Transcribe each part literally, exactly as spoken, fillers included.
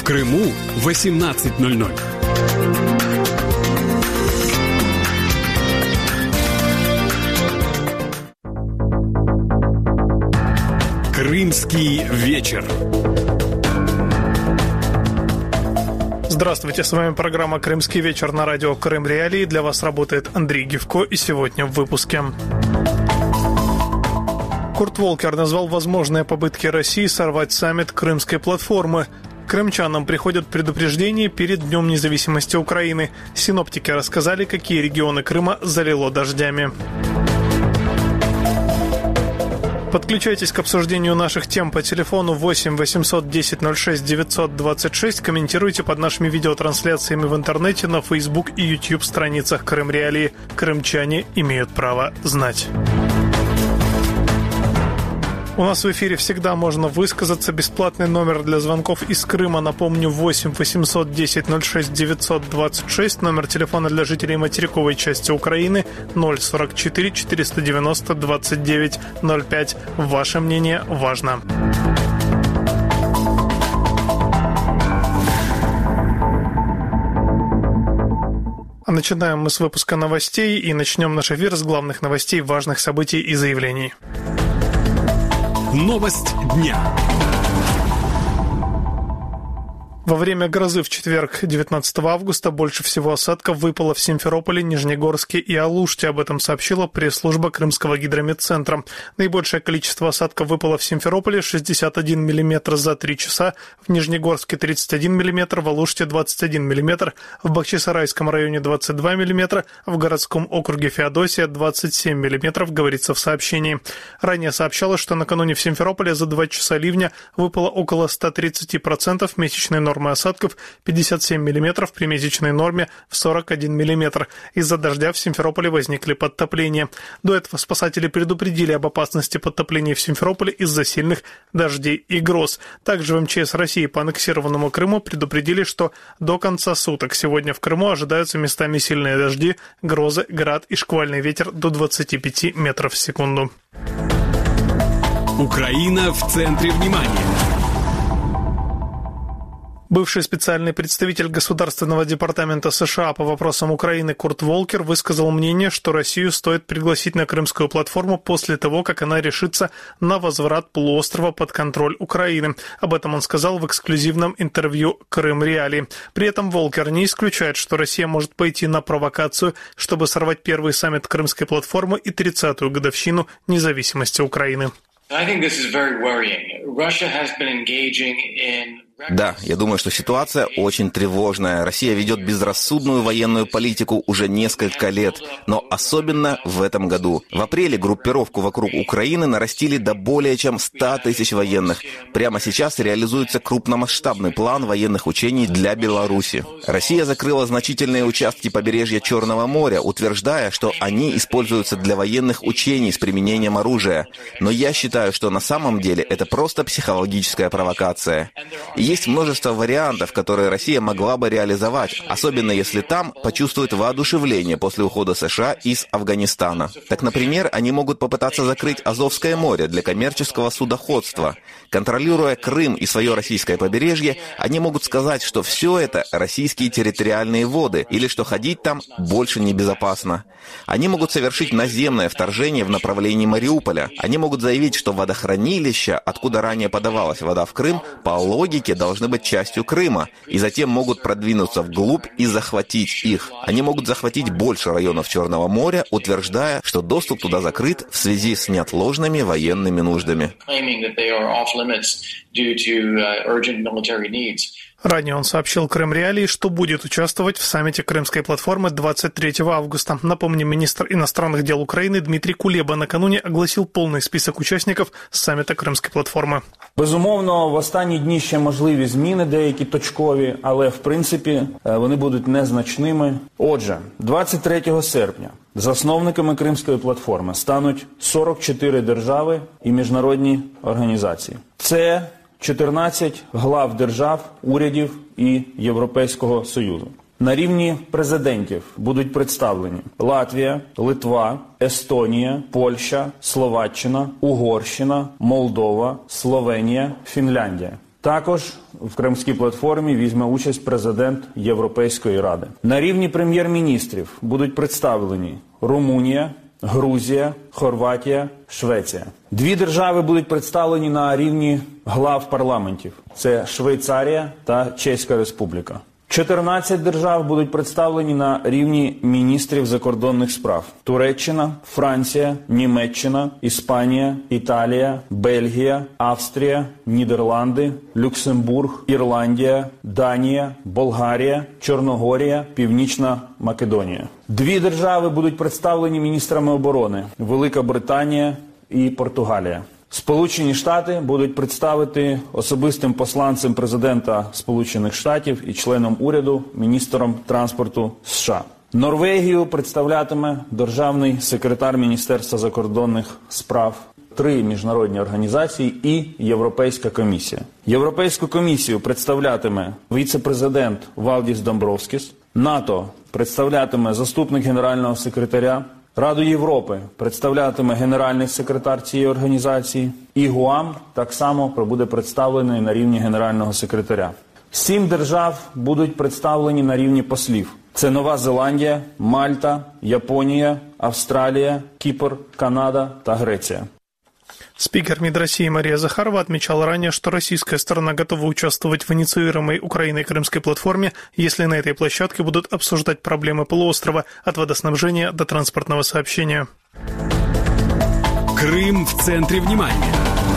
Крыму восемнадцать ноль ноль. Крымский вечер. Здравствуйте, с вами программа «Крымский вечер» на радио Крым Реалии. Для вас работает Андрей Гевко, и сегодня в выпуске. Курт Волкер назвал возможные попытки России сорвать саммит Крымской платформы. Крымчанам приходят предупреждения перед Днем независимости Украины. Синоптики рассказали, какие регионы Крыма залило дождями. Подключайтесь к обсуждению наших тем по телефону восемь восемьсот десять ноль шесть девятьсот двадцать шесть. Комментируйте под нашими видеотрансляциями в интернете, на Facebook и YouTube страницах Крым Реалии. Крымчане имеют право знать. У нас в эфире всегда можно высказаться. Бесплатный номер для звонков из Крыма, напомню, восемь восемьсот десять ноль шесть девятьсот двадцать шесть. Номер телефона для жителей материковой части Украины ноль сорок четыре четыреста девяносто двадцать девять ноль пять. Ваше мнение важно. А начинаем мы с выпуска новостей и начнем наш эфир с главных новостей, важных событий и заявлений. Новость дня. Во время грозы в четверг, девятнадцатого августа, больше всего осадков выпало в Симферополе, Нижнегорске и Алуште. Об этом сообщила пресс-служба Крымского гидрометцентра. Наибольшее количество осадков выпало в Симферополе – шестьдесят один миллиметр за три часа, в Нижнегорске – тридцать один миллиметр, в Алуште – двадцать один миллиметр, в Бахчисарайском районе – двадцать два миллиметра, в городском округе Феодосия – двадцать семь миллиметров, говорится в сообщении. Ранее сообщалось, что накануне в Симферополе за два часа ливня выпало около ста тридцати процентов месячной нормы осадков, пятьдесят семь миллиметров при месячной норме в сорок один миллиметр. Из-за дождя в Симферополе возникли подтопления. До этого спасатели предупредили об опасности подтопления в Симферополе из-за сильных дождей и гроз. Также в эм че эс России по аннексированному Крыму предупредили, что до конца суток сегодня в Крыму ожидаются местами сильные дожди, грозы, град и шквальный ветер до двадцати пяти метров в секунду. Украина в центре внимания. Бывший специальный представитель Государственного департамента США по вопросам Украины Курт Волкер высказал мнение, что Россию стоит пригласить на Крымскую платформу после того, как она решится на возврат полуострова под контроль Украины. Об этом он сказал в эксклюзивном интервью Крым Реалии. При этом Волкер не исключает, что Россия может пойти на провокацию, чтобы сорвать первый саммит Крымской платформы и тридцатую годовщину независимости Украины. Да, я думаю, что ситуация очень тревожная. Россия ведет безрассудную военную политику уже несколько лет, но особенно в этом году. В апреле группировку вокруг Украины нарастили до более чем ста тысяч военных. Прямо сейчас реализуется крупномасштабный план военных учений для Беларуси. Россия закрыла значительные участки побережья Черного моря, утверждая, что они используются для военных учений с применением оружия. Но я считаю, что на самом деле это просто психологическая провокация. Есть множество вариантов, которые Россия могла бы реализовать, особенно если там почувствуют воодушевление после ухода США из Афганистана. Так, например, они могут попытаться закрыть Азовское море для коммерческого судоходства. Контролируя Крым и свое российское побережье, они могут сказать, что все это российские территориальные воды, или что ходить там больше небезопасно. Они могут совершить наземное вторжение в направлении Мариуполя. Они могут заявить, что водохранилища, откуда ранее подавалась вода в Крым, по логике должны быть частью Крыма, и затем могут продвинуться вглубь и захватить их. Они могут захватить больше районов Черного моря, утверждая, что доступ туда закрыт в связи с неотложными военными нуждами. Ранее он сообщил Крым Реалии, что будет участвовать в саммите Крымской платформы двадцать третьего августа. Напомним, министр иностранных дел Украины Дмитрий Кулеба накануне огласил полный список участников саммита Кримської платформи. Безумовно, в останні дні ще можливі зміни, деякі точкові, але в принципі вони будуть незначними. Отже, двадцять третього серпня засновниками Кримської платформи стануть сорок чотири держави і міжнародні організації. Це чотирнадцять глав держав, урядів і Європейського Союзу. На рівні президентів будуть представлені Латвія, Литва, Естонія, Польща, Словаччина, Угорщина, Молдова, Словенія, Фінляндія. Також в Кримській платформі візьме участь президент Європейської ради. На рівні прем'єр-міністрів будуть представлені Румунія, Грузія, Хорватія, Швеція. Дві держави будуть представлені на рівні глав парламентів. Це Швейцарія та Чеська Республіка. чотирнадцять держав будуть представлені на рівні міністрів закордонних справ. Туреччина, Франція, Німеччина, Іспанія, Італія, Бельгія, Австрія, Нідерланди, Люксембург, Ірландія, Данія, Болгарія, Чорногорія, Північна Македонія. Дві держави будуть представлені міністрами оборони – Велика Британія і Португалія. Сполучені Штати будуть представити особистим посланцем президента Сполучених Штатів і членом уряду міністром транспорту США. Норвегію представлятиме державний секретар Міністерства закордонних справ, три міжнародні організації і Європейська комісія. Європейську комісію представлятиме віце-президент Валдіс Домбровскіс, НАТО представлятиме заступник генерального секретаря, Раду Європи представлятиме генеральний секретар цієї організації, і ГУАМ так само буде представлений на рівні генерального секретаря. Сім держав будуть представлені на рівні послів. Це Нова Зеландія, Мальта, Японія, Австралия, Кипр, Канада та Греция. Спикер МИД России Мария Захарова отмечала ранее, что российская сторона готова участвовать в инициируемой Украиной Крымской платформе, если на этой площадке будут обсуждать проблемы полуострова от водоснабжения до транспортного сообщения. Крым в центре внимания.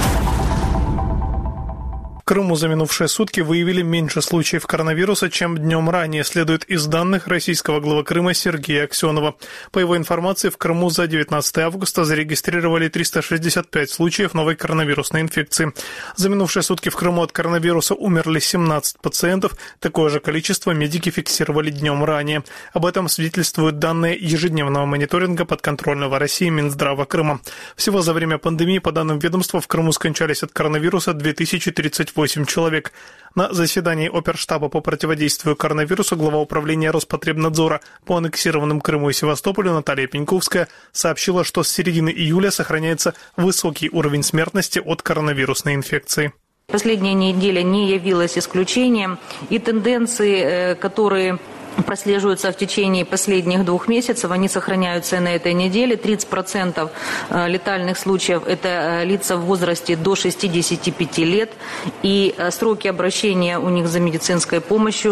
В Крыму за минувшие сутки выявили меньше случаев коронавируса, чем днем ранее, следует из данных российского главы Крыма Сергея Аксенова. По его информации, в Крыму за девятнадцатое августа зарегистрировали триста шестьдесят пять случаев новой коронавирусной инфекции. За минувшие сутки в Крыму от коронавируса умерли семнадцать пациентов, такое же количество медики фиксировали днем ранее. Об этом свидетельствуют данные ежедневного мониторинга подконтрольного России Минздрава Крыма. Всего за время пандемии, по данным ведомства, в Крыму скончались от коронавируса две тысячи тридцать восемь человек. На заседании Оперштаба по противодействию коронавирусу глава управления Роспотребнадзора по аннексированным Крыму и Севастополю Наталья Пеньковская сообщила, что с середины июля сохраняется высокий уровень смертности от коронавирусной инфекции. Последняя неделя не явилась исключением, и тенденции, которые прослеживаются в течение последних двух месяцев, они сохраняются и на этой неделе. тридцать процентов летальных случаев – это лица в возрасте до шестидесяти пяти лет, и сроки обращения у них за медицинской помощью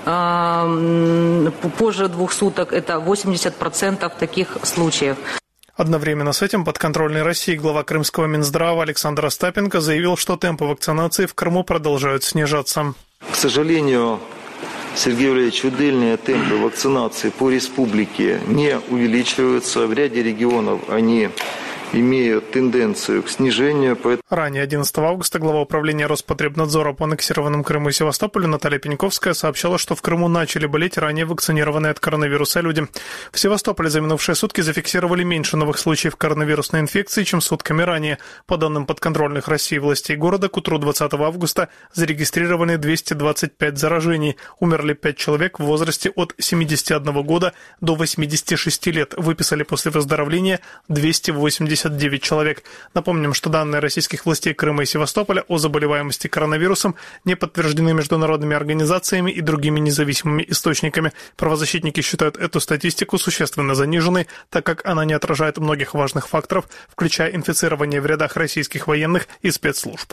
позже двух суток – это восемьдесят процентов таких случаев. Одновременно с этим подконтрольный России глава крымского Минздрава Александр Остапенко заявил, что темпы вакцинации в Крыму продолжают снижаться. К сожалению, Сергей Валерьевич, удельные темпы вакцинации по республике не увеличиваются. В ряде регионов они имеют тенденцию к снижению. Ранее, одиннадцатого августа, глава управления Роспотребнадзора по аннексированным Крыму и Севастополю Наталья Пеньковская сообщала, что в Крыму начали болеть ранее вакцинированные от коронавируса люди. В Севастополе за минувшие сутки зафиксировали меньше новых случаев коронавирусной инфекции, чем сутками ранее. По данным подконтрольных России властей города, к утру двадцатого августа зарегистрированы двести двадцать пять заражений. Умерли пять человек в возрасте от семидесяти одного года до восьмидесяти шести лет. Выписали после выздоровления двести восемьдесят девять человек. Напомним, что данные российских властей Крыма и Севастополя о заболеваемости коронавирусом не подтверждены международными организациями и другими независимыми источниками. Правозащитники считают эту статистику существенно заниженной, так как она не отражает многих важных факторов, включая инфицирование в рядах российских военных и спецслужб.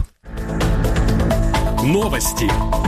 Новости.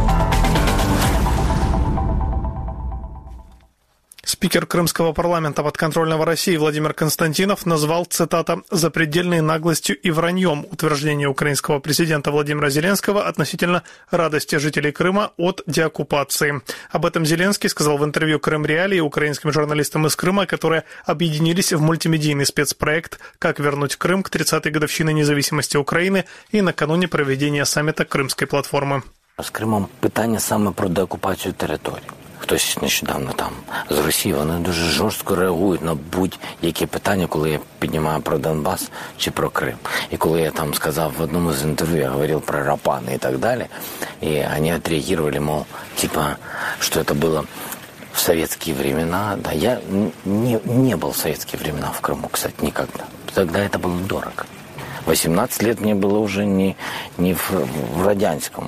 Спикер Крымского парламента подконтрольного России Владимир Константинов назвал, цитата, «запредельной наглостью и враньем» утверждение украинского президента Владимира Зеленского относительно радости жителей Крыма от деоккупации. Об этом Зеленский сказал в интервью «Крым Реалии» украинским журналистам из Крыма, которые объединились в мультимедийный спецпроект «Как вернуть Крым к тридцатой годовщине независимости Украины» и накануне проведения саммита Крымской платформы. З Кримом питання саме про деокупацію території. Хтось нещодавно там з Росії, вони дуже жорстко реагують на будь-які питання, коли я піднімаю про Донбас чи про Крим. І коли я там сказав в одному з інтерв'ю, я говорив про Рапани і так далі, і вони отреагировали, мол, типа, что это было в советские времена. Да, я не, не был в советские времена в Крыму, кстати, никогда. Тогда это было дорого. восемнадцать лет мне было уже не, не в, в радянском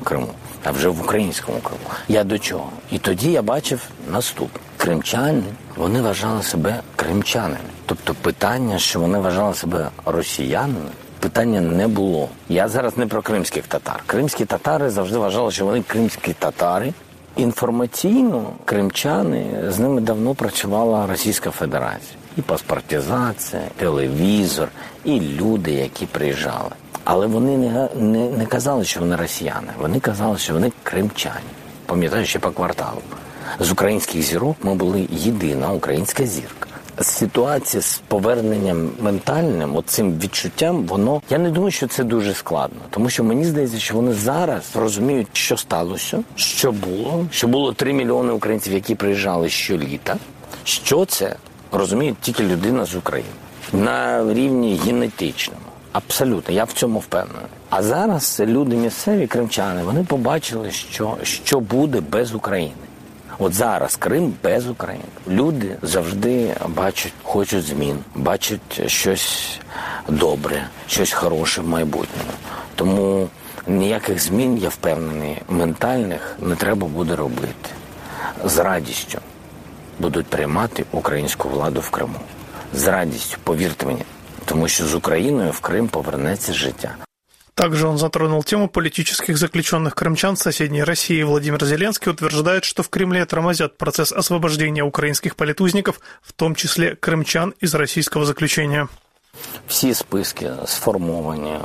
Криму, а вже в українському Криму. Я до чого? І тоді я бачив наступне. Кримчани, вони вважали себе кримчанами. Тобто питання, що вони вважали себе росіянами, питання не було. Я зараз не про кримських татар. Кримські татари завжди вважали, що вони кримські татари. Інформаційно кримчани, з ними давно працювала Російська Федерація. І паспортизація, телевізор, і люди, які приїжджали. Але вони не, не, не казали, що вони росіяни. Вони казали, що вони кримчані. Пам'ятаю, ще по кварталу. З українських зірок ми були єдина українська зірка. Ситуація з поверненням ментальним, оцим відчуттям, воно... Я не думаю, що це дуже складно. Тому що мені здається, що вони зараз розуміють, що сталося, що було. Що було три мільйони українців, які приїжджали щоліта. Що це розуміє тільки людина з України. На рівні генетичному. Абсолютно, я в цьому впевнений. А зараз люди місцеві, кримчани, вони побачили, що, що буде без України. От зараз Крим без України. Люди завжди бачать, хочуть змін, бачать щось добре, щось хороше в майбутньому. Тому ніяких змін, я впевнений, ментальних не треба буде робити. З радістю будуть приймати українську владу в Криму. З радістю, повірте мені. Тому що з Україною в Крым повернется життя. Также он затронул тему политических заключенных крымчан в соседней России. Владимир Зеленский утверждает, что в Кремле тормозят процесс освобождения украинских политузников, в том числе крымчан из российского заключения. Всі списки сформовані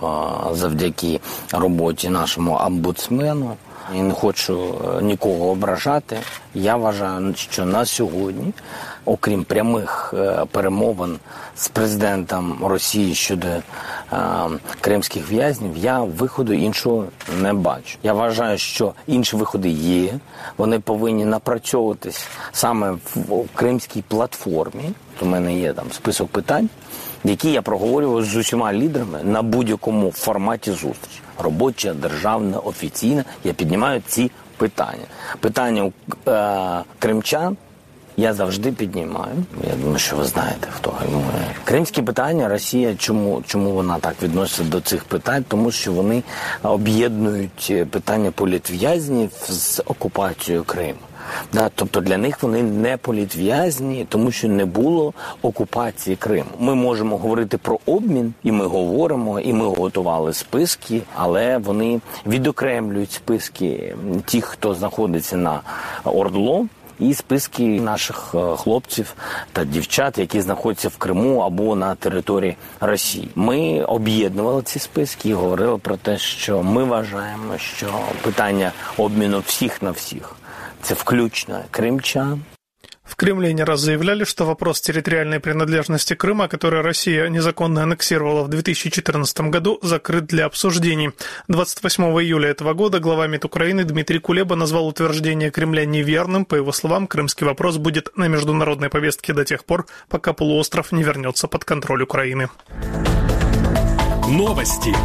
завдяки роботі нашому омбудсмену. Я не хочу нікого ображати. Я вважаю, що на сьогодні, окрім прямих перемовин з президентом Росії щодо е, кримських в'язнів, я виходу іншого не бачу. Я вважаю, що інші виходи є. Вони повинні напрацьовуватись саме в кримській платформі. У мене є там список питань, які я проговорював з усіма лідерами на будь-якому форматі зустрічі. Робоча, державна, офіційна. Я піднімаю ці питання. Питання е, кримчан я завжди піднімаю. Я думаю, що ви знаєте, хто. Кримські питання, Росія, чому, чому вона так відноситься до цих питань? Тому що вони об'єднують питання політв'язнів з окупацією Криму. Да, тобто для них вони не політв'язні, тому що не було окупації Криму. Ми можемо говорити про обмін, і ми говоримо, і ми готували списки, але вони відокремлюють списки тих, хто знаходиться на ОРДЛО, і списки наших хлопців та дівчат, які знаходяться в Криму або на території Росії. Ми об'єднували ці списки і говорили про те, що ми вважаємо, що питання обміну всіх на всіх – це включно крымчан. В Кремле не раз заявляли, что вопрос территориальной принадлежности Крыма, который Россия незаконно аннексировала в две тысячи четырнадцатом году, закрыт для обсуждений. двадцать восьмого июля этого года глава МИД Украины Дмитрий Кулеба назвал утверждение Кремля неверным. По его словам, крымский вопрос будет на международной повестке до тех пор, пока полуостров не вернется под контроль Украины. Новости.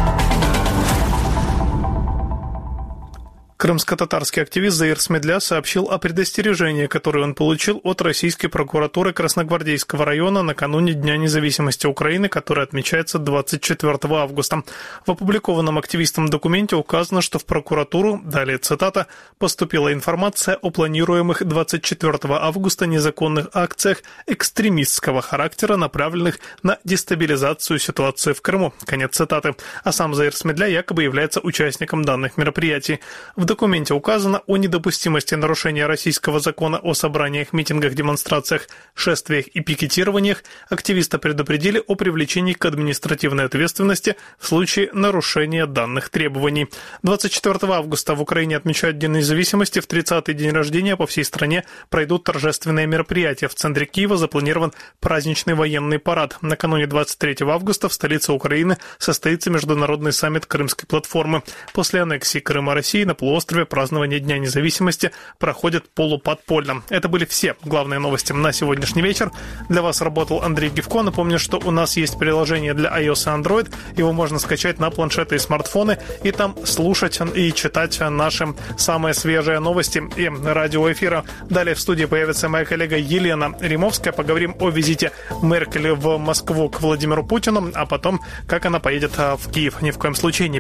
Крымско-татарский активист Заир Смедля сообщил о предостережении, которое он получил от российской прокуратуры Красногвардейского района накануне Дня независимости Украины, который отмечается двадцать четвёртого августа. В опубликованном активистом документе указано, что в прокуратуру, далее цитата, поступила информация о планируемых двадцать четвёртого августа незаконных акциях экстремистского характера, направленных на дестабилизацию ситуации в Крыму. Конец цитаты. А сам Заир Смедля якобы является участником данных мероприятий. В документе указано о недопустимости нарушения российского закона о собраниях, митингах, демонстрациях, шествиях и пикетированиях. Активиста предупредили о привлечении к административной ответственности в случае нарушения данных требований. двадцать четвёртого августа в Украине отмечают День независимости. В тридцатый день рождения по всей стране пройдут торжественные мероприятия. В центре Киева запланирован праздничный военный парад. Накануне двадцать третьего августа в столице Украины состоится международный саммит Крымской платформы. После аннексии Крыма России на полуострове празднование Дня независимости проходит полуподпольно. Это были все главные новости на сегодняшний вечер. Для вас работал Андрей Гивко. Напомню, что у нас есть приложение для iOS и Android. Его можно скачать на планшеты и смартфоны и там слушать и читать наши самые свежие новости и радиоэфира. Далее в студии появится моя коллега Елена Римовская. Поговорим о визите Меркель в Москву к Владимиру Путину, а потом, как она поедет в Киев. Ни в коем случае не